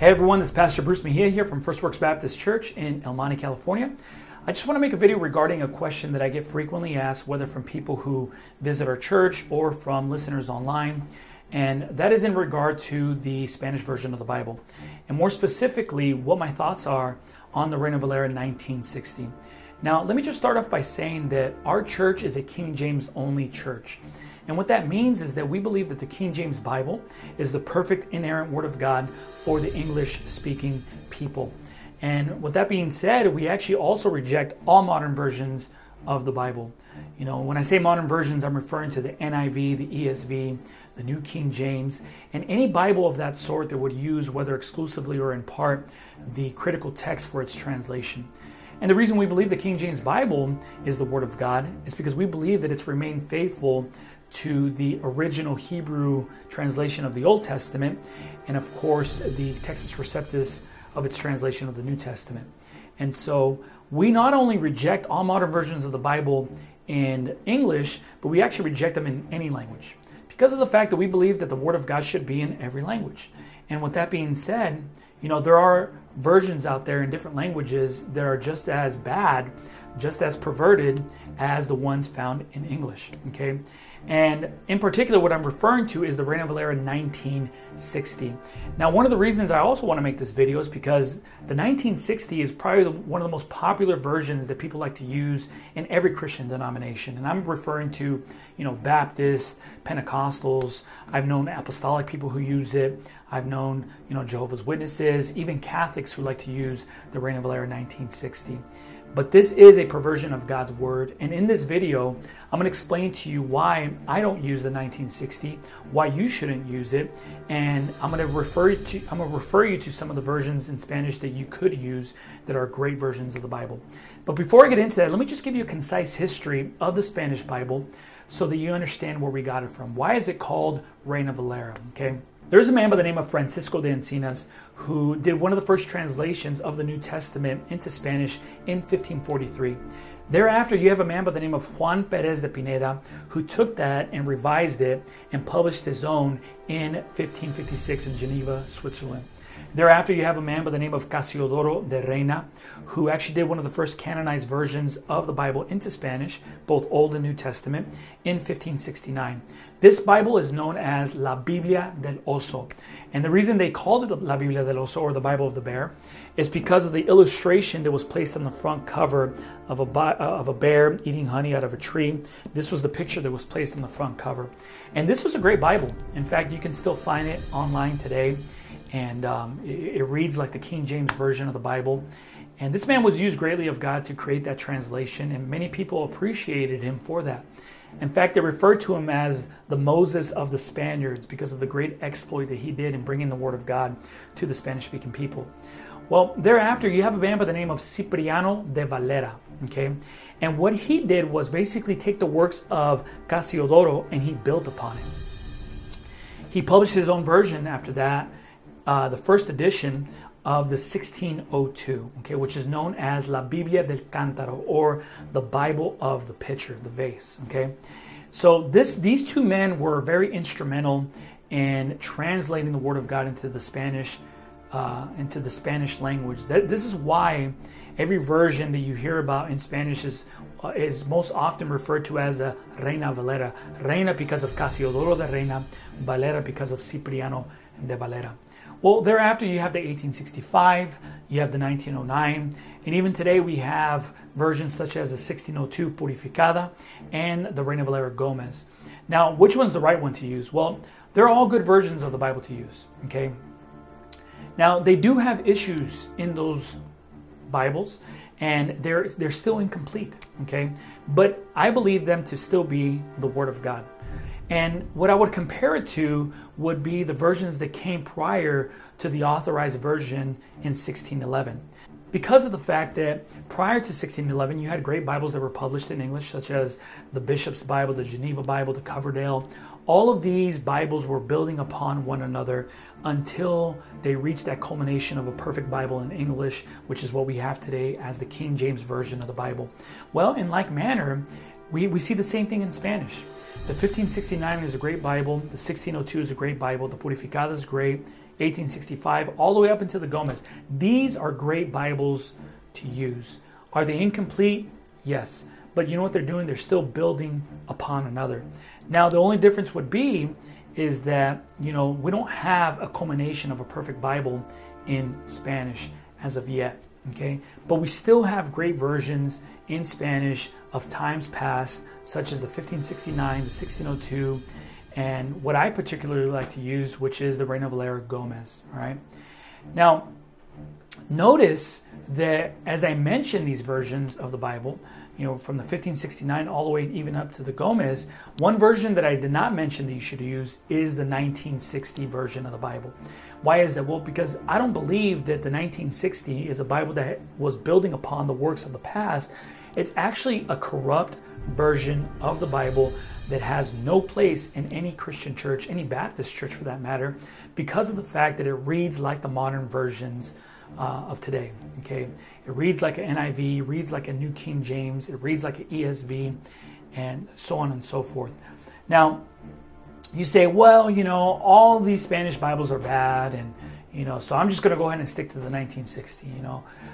Hey everyone, this is Pastor Bruce Mejia here from First Works Baptist Church in El Monte, California. I just want to make a video regarding a question that I get frequently asked, whether from people who visit our church or from listeners online, and that is in regard to the Spanish version of the Bible, and more specifically, what my thoughts are on the Reina Valera 1960. Now, let me just start off by saying that our church is a King James only church. And what that means is that we believe that the King James Bible is the perfect inerrant Word of God for the English-speaking people. And with that being said, we actually also reject all modern versions of the Bible. You know, when I say modern versions, I'm referring to the NIV, the ESV, the New King James, and any Bible of that sort that would use, whether exclusively or in part, the critical text for its translation. And the reason we believe the King James Bible is the Word of God is because we believe that it's remained faithful to the original Hebrew translation of the Old Testament, and of course the Textus Receptus of its translation of the New Testament. And so we not only reject all modern versions of the Bible in English, but we actually reject them in any language because of the fact that we believe that the Word of God should be in every language. And with that being said, you know, there are versions out there in different languages that are just as bad, just as perverted as the ones found in English, okay? And in particular, what I'm referring to is the Reina Valera 1960. Now, one of the reasons I also want to make this video is because the 1960 is probably one of the most popular versions that people like to use in every Christian denomination. And I'm referring to, you know, Baptists, Pentecostals. I've known apostolic people who use it. I've known, you know, Jehovah's Witnesses, even Catholics who like to use the Reina Valera 1960. But this is a perversion of God's Word. And in this video, I'm going to explain to you why I don't use the 1960, why you shouldn't use it, and I'm going to refer you to some of the versions in Spanish that you could use that are great versions of the Bible. But before I get into that, let me just give you a concise history of the Spanish Bible so that you understand where we got it from. Why is it called Reina Valera? Okay. There's a man by the name of Francisco de Encinas who did one of the first translations of the New Testament into Spanish in 1543. Thereafter, you have a man by the name of Juan Pérez de Pineda who took that and revised it and published his own in 1556 in Geneva, Switzerland. Thereafter, you have a man by the name of Casiodoro de Reina, who actually did one of the first canonized versions of the Bible into Spanish, both Old and New Testament, in 1569. This Bible is known as La Biblia del Oso. And the reason they called it La Biblia del Oso, or the Bible of the Bear, is because of the illustration that was placed on the front cover of a bear eating honey out of a tree. This was the picture that was placed on the front cover. And this was a great Bible. In fact, you can still find it online today. And it reads like the King James Version of the Bible. And this man was used greatly of God to create that translation, and many people appreciated him for that. In fact, they referred to him as the Moses of the Spaniards because of the great exploit that he did in bringing the Word of God to the Spanish-speaking people. Well, thereafter, you have a man by the name of Cipriano de Valera, okay? And what he did was basically take the works of Casiodoro and he built upon it. He published his own version after that, the first edition of the 1602, okay, which is known as La Biblia del Cántaro, or the Bible of the pitcher, the vase, okay. So these two men were very instrumental in translating the Word of God into the Spanish language. This is why every version that you hear about in Spanish is most often referred to as a Reina Valera. Reina because of Casiodoro de Reina, Valera because of Cipriano de Valera. Well, thereafter you have the 1865, you have the 1909, and even today we have versions such as the 1602 Purificada and the Reina Valera Gomez. Now, which one's the right one to use? Well, they're all good versions of the Bible to use, okay? Now, they do have issues in those Bibles, and they're still incomplete, okay? But I believe them to still be the Word of God. And what I would compare it to would be the versions that came prior to the authorized version in 1611. Because of the fact that prior to 1611, you had great Bibles that were published in English, such as the Bishop's Bible, the Geneva Bible, the Coverdale. All of these Bibles were building upon one another until they reached that culmination of a perfect Bible in English, which is what we have today as the King James Version of the Bible. Well, in like manner, we see the same thing in Spanish. The 1569 is a great Bible. The 1602 is a great Bible. The Purificada is great. 1865, all the way up into the Gomez. These are great Bibles to use. Are they incomplete? Yes. But you know what they're doing? They're still building upon another. Now, the only difference would be is that, we don't have a culmination of a perfect Bible in Spanish as of yet. Okay, but we still have great versions in Spanish of times past, such as the 1569, the 1602, and what I particularly like to use, which is the Reina Valera Gomez. All right. Now, notice that as I mention these versions of the Bible, from the 1569 all the way even up to the Gomez, one version that I did not mention that you should use is the 1960 version of the Bible. Why is that? Well, because I don't believe that the 1960 is a Bible that was building upon the works of the past. It's actually a corrupt version of the Bible that has no place in any Christian church, any Baptist church for that matter, because of the fact that it reads like the modern versions of today. Okay, it reads like an NIV, reads like a New King James, it reads like an ESV, and so on and so forth. Now, you say, well, all these Spanish Bibles are bad, and so I'm just going to go ahead and stick to the 1960. The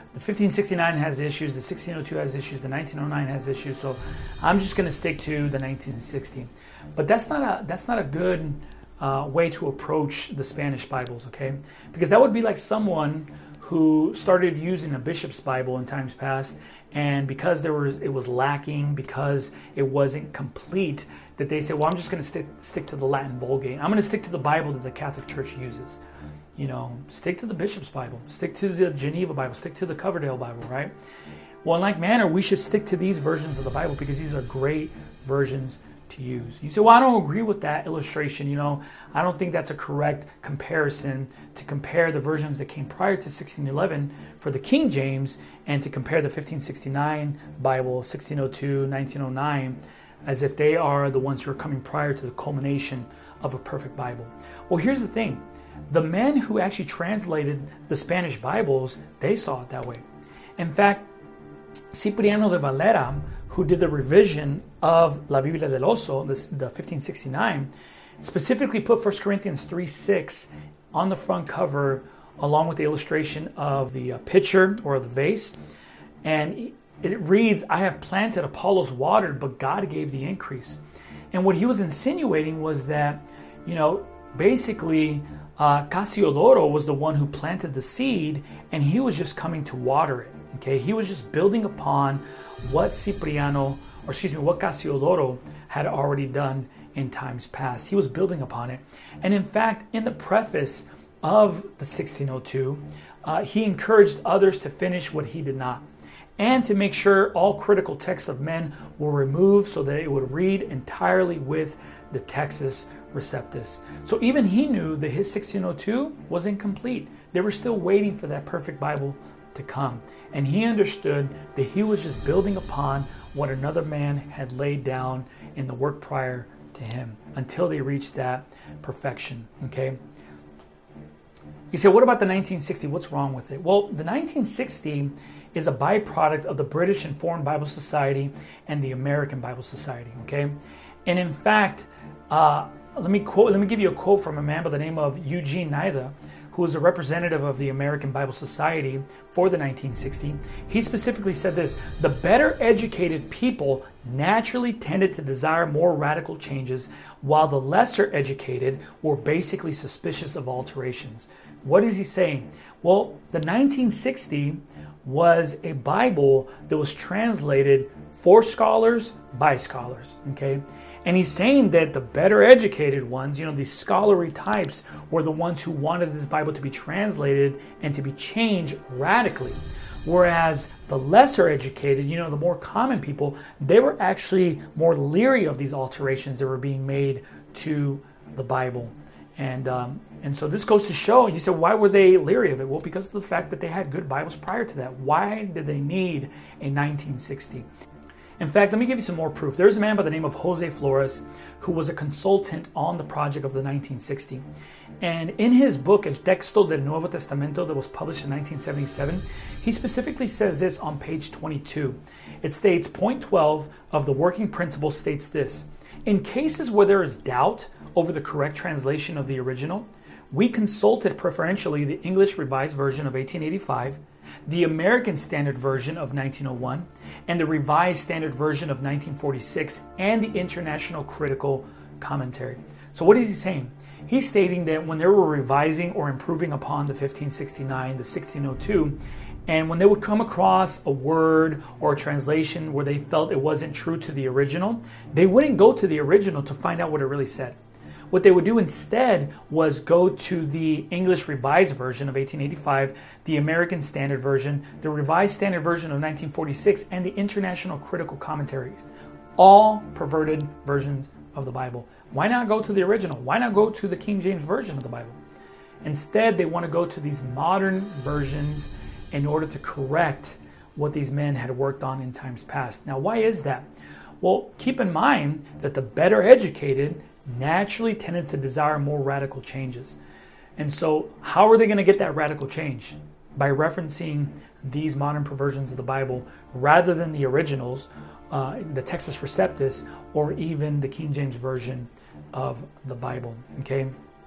1569 has issues, the 1602 has issues, the 1909 has issues, so I'm just going to stick to the 1960. But that's not a good way to approach the Spanish Bibles, okay? Because that would be like someone who started using a bishop's Bible in times past, and because it was lacking, because it wasn't complete, that they said, well, I'm just going to stick to the Latin Vulgate. I'm going to stick to the Bible that the Catholic Church uses. Stick to the bishop's Bible, stick to the Geneva Bible, stick to the Coverdale Bible, right? Well, in like manner, we should stick to these versions of the Bible because these are great versions to use. You say, well, I don't agree with that illustration. I don't think that's a correct comparison to compare the versions that came prior to 1611 for the King James and to compare the 1569 Bible, 1602, 1909, as if they are the ones who are coming prior to the culmination of a perfect Bible. Well, here's the thing. The men who actually translated the Spanish Bibles, they saw it that way. In fact, Cipriano de Valera, who did the revision of La Biblia del Oso, the 1569, specifically put 1 Corinthians 3:6 on the front cover along with the illustration of the pitcher or the vase. And it reads, I have planted, Apollos watered, but God gave the increase. And what he was insinuating was that, basically Cassiodoro was the one who planted the seed and he was just coming to water it. Okay, he was just building upon what what Cassiodoro had already done in times past. He was building upon it. And in fact, in the preface of the 1602, he encouraged others to finish what he did not, and to make sure all critical texts of men were removed so that it would read entirely with the Textus Receptus. So even he knew that his 1602 was incomplete. They were still waiting for that perfect Bible to come. And he understood that he was just building upon what another man had laid down in the work prior to him until they reached that perfection. Okay. You say, what about the 1960? What's wrong with it? Well, the 1960 is a byproduct of the British and Foreign Bible Society and the American Bible Society. Okay. And in fact, let me give you a quote from a man by the name of Eugene Nida, who was a representative of the American Bible Society for the 1960. He specifically said this: the better educated people naturally tended to desire more radical changes, while the lesser educated were basically suspicious of alterations. What is he saying? Well, the 1960 was a Bible that was translated for scholars by scholars, okay? And he's saying that the better educated ones, these scholarly types, were the ones who wanted this Bible to be translated and to be changed radically. Whereas the lesser educated, the more common people, they were actually more leery of these alterations that were being made to the Bible. And so this goes to show, you said, why were they leery of it? Well, because of the fact that they had good Bibles prior to that. Why did they need a 1960? In fact, let me give you some more proof. There's a man by the name of Jose Flores who was a consultant on the project of the 1960. And in his book, El Texto del Nuevo Testamento, that was published in 1977, he specifically says this on page 22. It states, point 12 of the working principle states this: in cases where there is doubt over the correct translation of the original, we consulted preferentially the English Revised Version of 1885, the American Standard Version of 1901, and the Revised Standard Version of 1946, and the International Critical Commentary. So what is he saying? He's stating that when they were revising or improving upon the 1569, the 1602, and when they would come across a word or a translation where they felt it wasn't true to the original, they wouldn't go to the original to find out what it really said. What they would do instead was go to the English Revised Version of 1885, the American Standard Version, the Revised Standard Version of 1946, and the International Critical Commentaries. All perverted versions of the Bible. Why not go to the original? Why not go to the King James Version of the Bible? Instead, they want to go to these modern versions in order to correct what these men had worked on in times past. Now, why is that? Well, keep in mind that the better educated naturally tended to desire more radical changes. And so how are they going to get that radical change? By referencing these modern perversions of the Bible rather than the originals, the Textus Receptus, or even the King James Version of the Bible. Okay.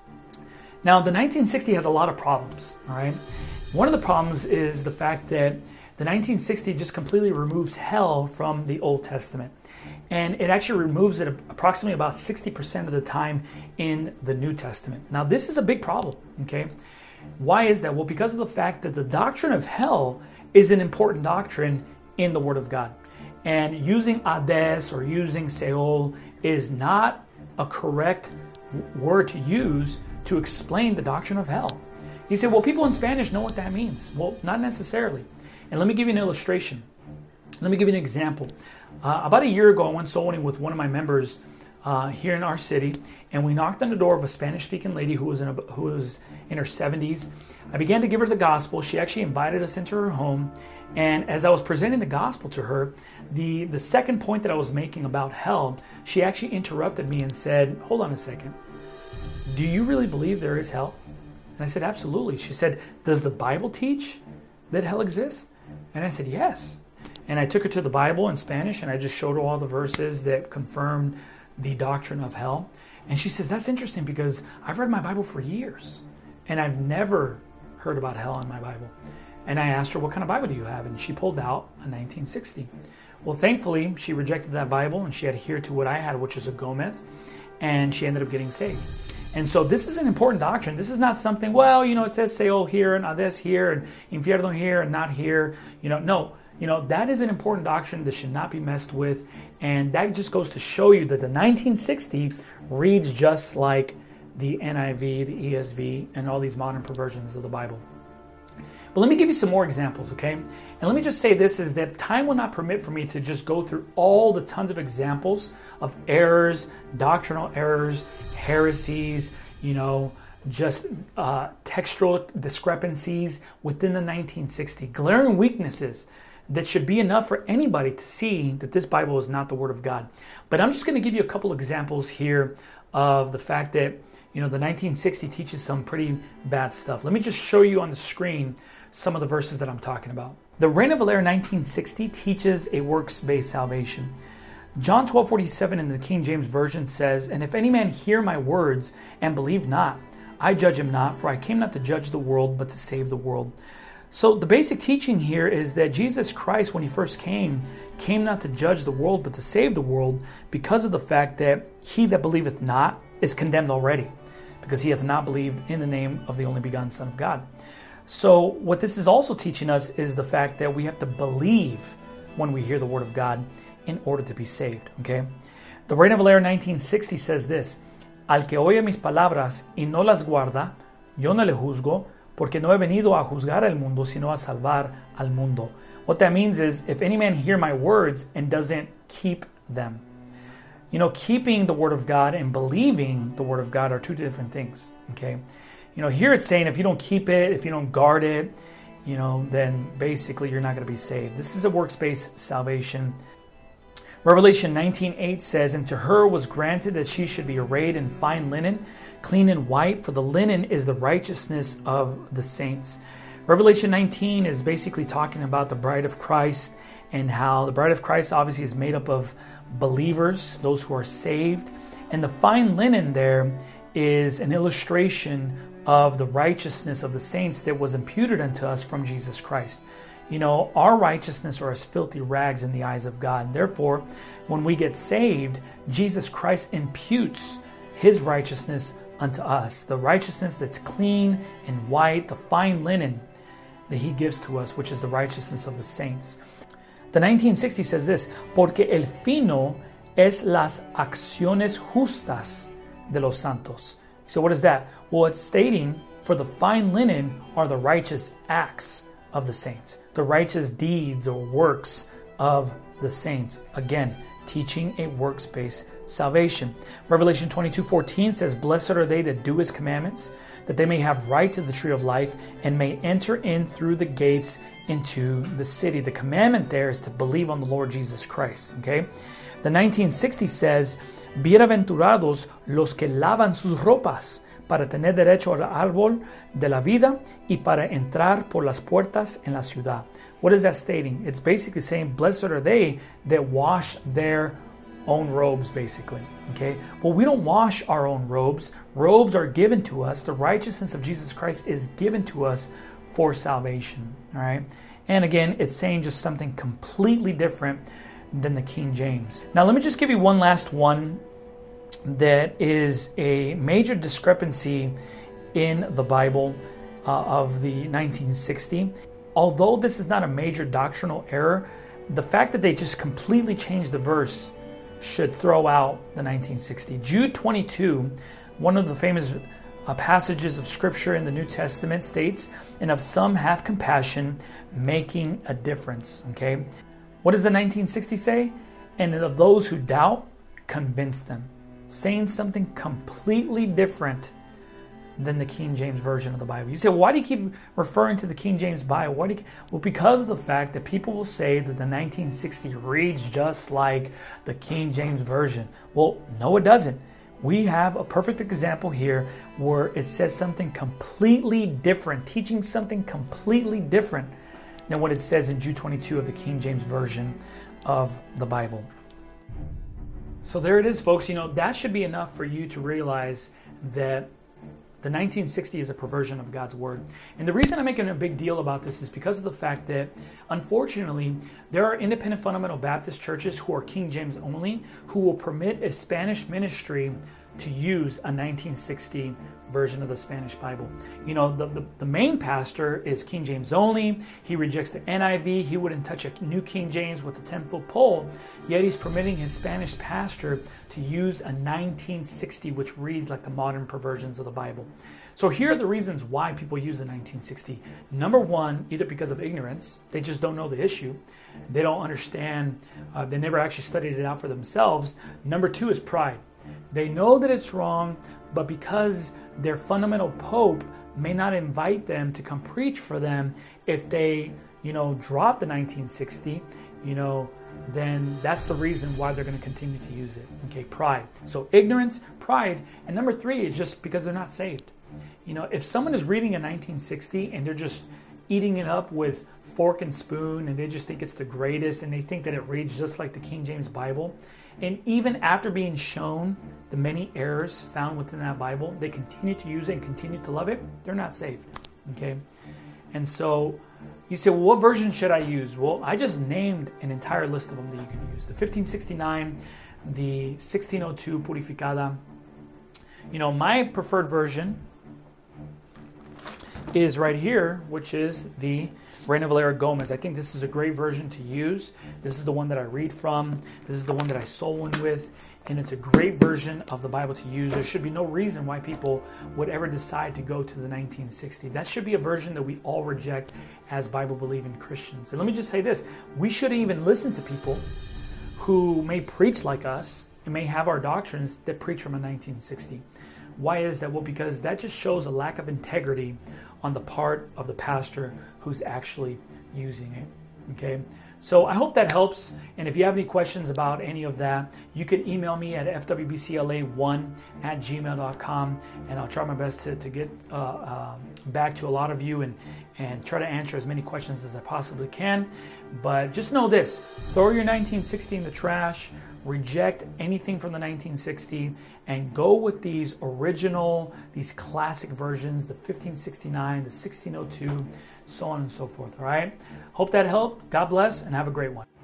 Now, the 1960 has a lot of problems. All right. One of the problems is the fact that the 1960 just completely removes hell from the Old Testament. And it actually removes it approximately about 60% of the time in the New Testament. Now, this is a big problem, okay? Why is that? Well, because of the fact that the doctrine of hell is an important doctrine in the Word of God. And using Hades or using Sheol is not a correct word to use to explain the doctrine of hell. You say, well, people in Spanish know what that means. Well, not necessarily. And let me give you an illustration. Let me give you an example. About a year ago, I went soul winning with one of my members here in our city, and we knocked on the door of a Spanish-speaking lady who was in her 70s. I began to give her the gospel. She actually invited us into her home, and as I was presenting the gospel to her, the second point that I was making about hell, she actually interrupted me and said, "Hold on a second. Do you really believe there is hell?" And I said, "Absolutely." She said, "Does the Bible teach that hell exists?" And I said, "Yes." And I took her to the Bible in Spanish, and I just showed her all the verses that confirmed the doctrine of hell. And she says, "That's interesting because I've read my Bible for years, and I've never heard about hell in my Bible." And I asked her, "What kind of Bible do you have?" And she pulled out a 1960. Well, thankfully, she rejected that Bible, and she adhered to what I had, which is a Gomez, and she ended up getting saved. And so this is an important doctrine. This is not something, well, it says Sheol here, and Hades here, and Infierno here, and not here. No. That is an important doctrine that should not be messed with. And that just goes to show you that the 1960 reads just like the NIV, the ESV, and all these modern perversions of the Bible. But let me give you some more examples, okay? And let me just say this, is that time will not permit for me to just go through all the tons of examples of errors, doctrinal errors, heresies, just textual discrepancies within the 1960, glaring weaknesses that should be enough for anybody to see that this Bible is not the Word of God. But I'm just going to give you a couple examples here of the fact that, the 1960 teaches some pretty bad stuff. Let me just show you on the screen some of the verses that I'm talking about. The Reina Valera 1960 teaches a works-based salvation. John 12:47 in the King James Version says, "And if any man hear my words and believe not, I judge him not, for I came not to judge the world, but to save the world." So the basic teaching here is that Jesus Christ, when he first came not to judge the world, but to save the world, because of the fact that he that believeth not is condemned already, because he hath not believed in the name of the only begotten Son of God. So what this is also teaching us is the fact that we have to believe when we hear the word of God in order to be saved, okay? The Reina Valera 1960 says this, "Al que oye mis palabras y no las guarda, yo no le juzgo, porque no he venido a juzgar al mundo, sino a salvar al mundo." What that means is, if any man hear my words and doesn't keep them. Keeping the word of God and believing the word of God are two different things, okay? Here it's saying if you don't keep it, if you don't guard it, then basically you're not going to be saved. This is a works-based salvation. Revelation 19:8 says, "And to her was granted that she should be arrayed in fine linen, clean and white, for the linen is the righteousness of the saints." Revelation 19 is basically talking about the bride of Christ, and how the bride of Christ obviously is made up of believers, those who are saved. And the fine linen there is an illustration of the righteousness of the saints that was imputed unto us from Jesus Christ. You know, our righteousness are as filthy rags in the eyes of God. And therefore, when we get saved, Jesus Christ imputes his righteousness unto us. The righteousness that's clean and white, the fine linen that he gives to us, which is the righteousness of the saints. The 1960 says this, porque el fino es las acciones justas de los santos. So what is that? Well, it's stating, for the fine linen are the righteous acts of the saints, the righteous deeds or works of the saints. Again, teaching a works-based salvation. Revelation 22:14 says, blessed are they that do his commandments, that they may have right to the tree of life and may enter in through the gates into the city. The commandment there is to believe on the Lord Jesus Christ. Okay. The 1960 says, bienaventurados los que lavan sus ropas para tener derecho al árbol de la vida y para entrar por las puertas en la ciudad. What is that stating? It's basically saying, blessed are they that wash their own robes, basically. Okay. Well, we don't wash our own robes. Robes are given to us. The righteousness of Jesus Christ is given to us for salvation. All right. And again, it's saying just something completely different than the King James. Now, let me just give you one last one that is a major discrepancy in the Bible of the 1960. Although this is not a major doctrinal error, the fact that they just completely changed the verse should throw out the 1960. Jude 22, one of the famous passages of Scripture in the New Testament states, and of some have compassion, making a difference. Okay, what does the 1960 say? And of those who doubt, convince them. Saying something completely different than the King James Version of the Bible. You say, well, why do you keep referring to the King James Bible? Well, because of the fact that people will say that the 1960 reads just like the King James Version. Well, no, it doesn't. We have a perfect example here where it says something completely different, teaching something completely different than what it says in Jude 22 of the King James Version of the Bible. So there it is, folks. You know, that should be enough for you to realize that the 1960 is a perversion of God's word. And the reason I'm making a big deal about this is because of the fact that, unfortunately, there are independent fundamental Baptist churches who are King James only, who will permit a Spanish ministry to use a 1960 version of the Spanish Bible. You know, the main pastor is King James only. He rejects the NIV. He wouldn't touch a New King James with a 10-foot pole. Yet he's permitting his Spanish pastor to use a 1960, which reads like the modern perversions of the Bible. So here are the reasons why people use the 1960. Number one, either because of ignorance. They just don't know the issue. They don't understand. They never actually studied it out for themselves. Number two is pride. They know that it's wrong, but because their fundamental pope may not invite them to come preach for them if they, drop the 1960, then that's the reason why they're going to continue to use it. Okay, pride. So ignorance, pride, and number three is just because they're not saved. If someone is reading a 1960 and they're just eating it up with fork and spoon and they just think it's the greatest and they think that it reads just like the King James Bible, and even after being shown the many errors found within that Bible, they continue to use it and continue to love it, they're not saved. Okay? And so you say, well, what version should I use? Well, I just named an entire list of them that you can use. The 1569, the 1602 Purificada. My preferred version is right here, which is the Reina Valera Gomez. I think this is a great version to use. This is the one that I read from. This is the one that I soul in with. And it's a great version of the Bible to use. There should be no reason why people would ever decide to go to the 1960. That should be a version that we all reject as Bible-believing Christians. And let me just say this. We shouldn't even listen to people who may preach like us and may have our doctrines that preach from a 1960. Why is that? Well, because that just shows a lack of integrity on the part of the pastor who's actually using it. Okay, so I hope that helps. And if you have any questions about any of that, you can email me at fwbcla1@gmail.com, and I'll try my best to get back to a lot of you and try to answer as many questions as I possibly can. But just know this: throw your 1960 in the trash, reject anything from the 1960 and go with these original, these classic versions, the 1569, the 1602, so on and so forth. All right. Hope that helped. God bless and have a great one.